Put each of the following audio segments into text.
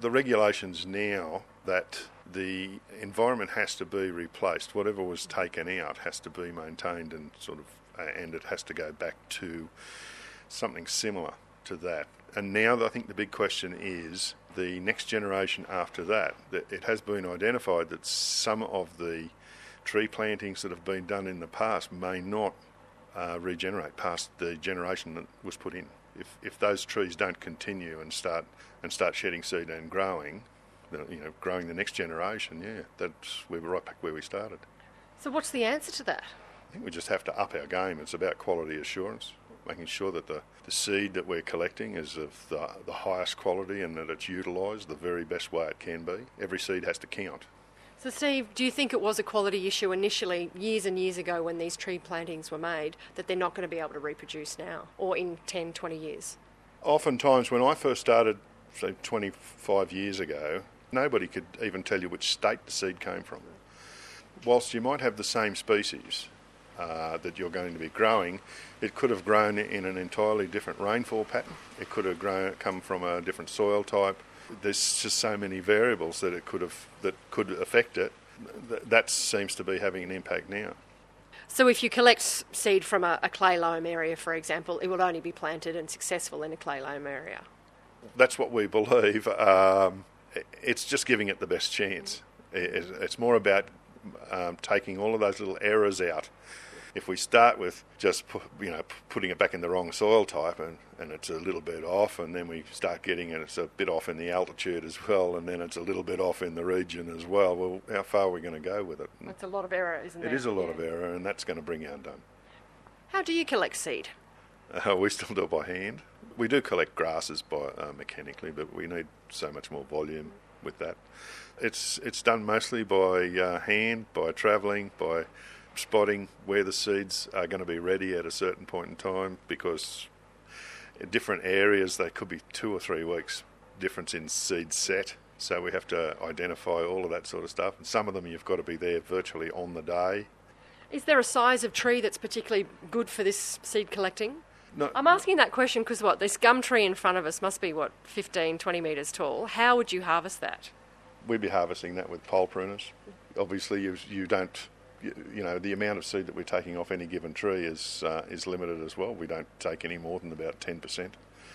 The regulations now that the environment has to be replaced, whatever was taken out has to be maintained and and it has to go back to something similar to that. And now I think the big question is the next generation after that. That it has been identified that some of the tree plantings that have been done in the past may not regenerate past the generation that was put in. If those trees don't continue and start shedding seed and growing, growing the next generation, we're right back where we started. So what's the answer to that? I think we just have to up our game. It's about quality assurance, making sure that the seed that we're collecting is of the highest quality and that it's utilised the very best way it can be. Every seed has to count. So Steve, do you think it was a quality issue initially, years and years ago when these tree plantings were made, that they're not going to be able to reproduce now or in 10, 20 years? Oftentimes when I first started, say 25 years ago, nobody could even tell you which state the seed came from. Whilst you might have the same species that you're going to be growing, it could have grown in an entirely different rainfall pattern. It could have come from a different soil type. There's just so many variables that could affect it. That seems to be having an impact now. So if you collect seed from a clay loam area, for example, it will only be planted and successful in a clay loam area? That's what we believe. It's just giving it the best chance. It's more about taking all of those little errors out. If we start with just putting it back in the wrong soil type and it's a little bit off, and then we start getting it, it's a bit off in the altitude as well, and then it's a little bit off in the region as well, how far are we going to go with it? That's a lot of error, isn't it? It is a lot of error, and that's going to bring undone. How do you collect seed? We still do it by hand. We do collect grasses by mechanically, but we need so much more volume with that. It's done mostly by hand, by travelling, by spotting where the seeds are going to be ready at a certain point in time, because in different areas they could be 2 or 3 weeks difference in seed set, so we have to identify all of that sort of stuff, and some of them you've got to be there virtually on the day. Is there a size of tree that's particularly good for this seed collecting? No. I'm asking that question because this gum tree in front of us must be 15, 20 metres tall. How would you harvest that? We'd be harvesting that with pole pruners. Obviously you don't, the amount of seed that we're taking off any given tree is limited as well. We don't take any more than about 10%.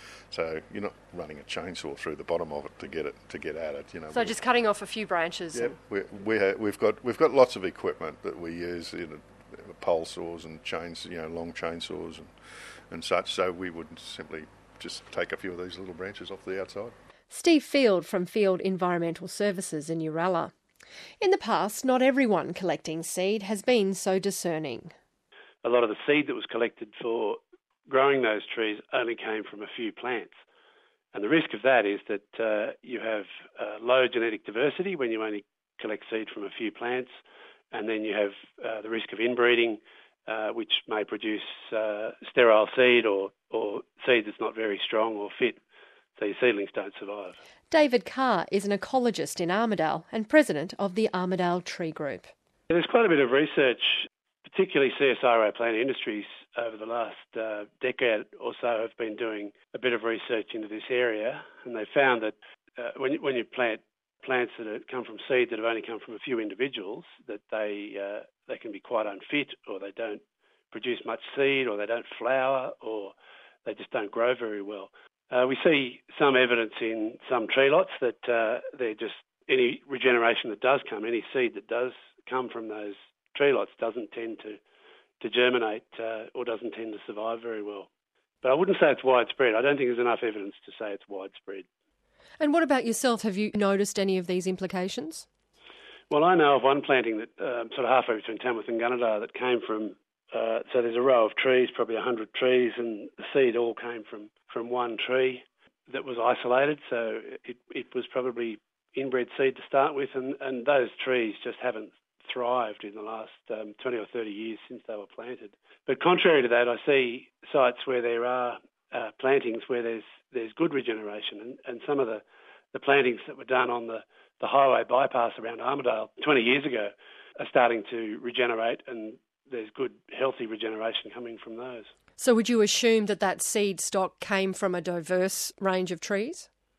So you're not running a chainsaw through the bottom of it to get at it. So just cutting off a few branches. Yeah, we've got lots of equipment that we use, pole saws and long chainsaws and such. So we would simply just take a few of these little branches off the outside. Steve Field from Field Environmental Services in Uralla. In the past, not everyone collecting seed has been so discerning. A lot of the seed that was collected for growing those trees only came from a few plants. And the risk of that is that you have low genetic diversity when you only collect seed from a few plants, and then you have the risk of inbreeding, which may produce sterile seed or seed that's not very strong or fit, so your seedlings don't survive. David Carr is an ecologist in Armidale and president of the Armidale Tree Group. There's quite a bit of research, particularly CSIRO Plant Industries over the last decade or so have been doing a bit of research into this area, and they found that when you plant plants that come from seed that have only come from a few individuals, that they can be quite unfit, or they don't produce much seed, or they don't flower, or they just don't grow very well. We see some evidence in some tree lots that they're just any regeneration that does come, any seed that does come from those tree lots doesn't tend to germinate or doesn't tend to survive very well. But I wouldn't say it's widespread. I don't think there's enough evidence to say it's widespread. And what about yourself? Have you noticed any of these implications? Well, I know of one planting that sort of halfway between Tamworth and Gunnedah that came from, so there's a row of trees, probably 100 trees, and the seed all came from one tree that was isolated, so it was probably inbred seed to start with, and those trees just haven't thrived in the last 20 or 30 years since they were planted. But contrary to that, I see sites where there are plantings where there's good regeneration, and some of the plantings that were done on the highway bypass around Armidale 20 years ago are starting to regenerate, and there's good, healthy regeneration coming from those. So would you assume that seed stock came from a diverse range of trees?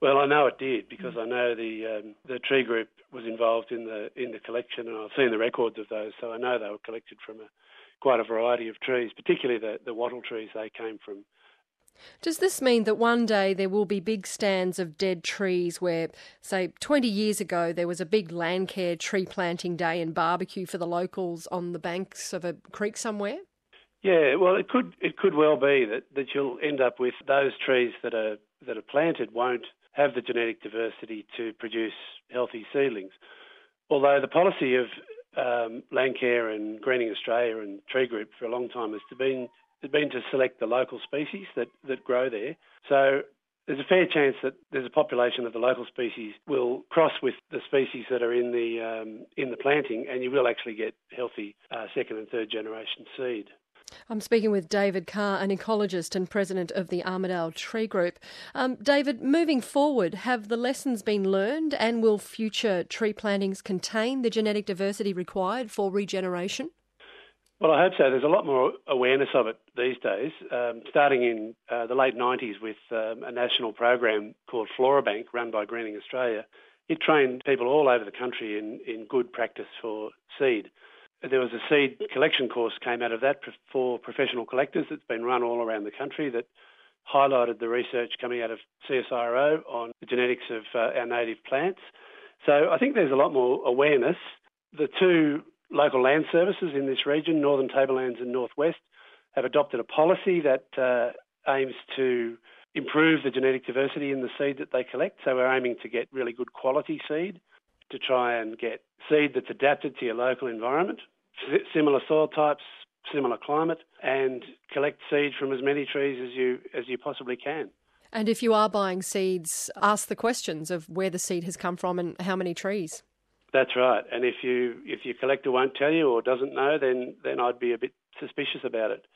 Well, I know it did because I know the tree group was involved in the collection, and I've seen the records of those, so I know they were collected from quite a variety of trees, particularly the wattle trees they came from. Does this mean that one day there will be big stands of dead trees where, say, 20 years ago there was a big Landcare tree planting day and barbecue for the locals on the banks of a creek somewhere? Yeah, well, it could well be that you'll end up with those trees that are planted won't have the genetic diversity to produce healthy seedlings. Although the policy of Landcare and Greening Australia and Tree Group for a long time has been to select the local species that grow there. So there's a fair chance that there's a population of the local species will cross with the species that are in the planting, and you will actually get healthy second and third generation seed. I'm speaking with David Carr, an ecologist and president of the Armidale Tree Group. David, moving forward, have the lessons been learned, and will future tree plantings contain the genetic diversity required for regeneration? Well, I hope so. There's a lot more awareness of it these days, starting in the late 90s with a national program called FloraBank run by Greening Australia. It trained people all over the country in good practice for seed. There was a seed collection course came out of that for professional collectors that's been run all around the country that highlighted the research coming out of CSIRO on the genetics of our native plants. So I think there's a lot more awareness. The two local land services in this region, Northern Tablelands and Northwest, have adopted a policy that aims to improve the genetic diversity in the seed that they collect. So we're aiming to get really good quality seed, to try and get seed that's adapted to your local environment, similar soil types, similar climate, and collect seed from as many trees as you possibly can. And if you are buying seeds, ask the questions of where the seed has come from and how many trees. That's right. And if your collector won't tell you or doesn't know, then I'd be a bit suspicious about it.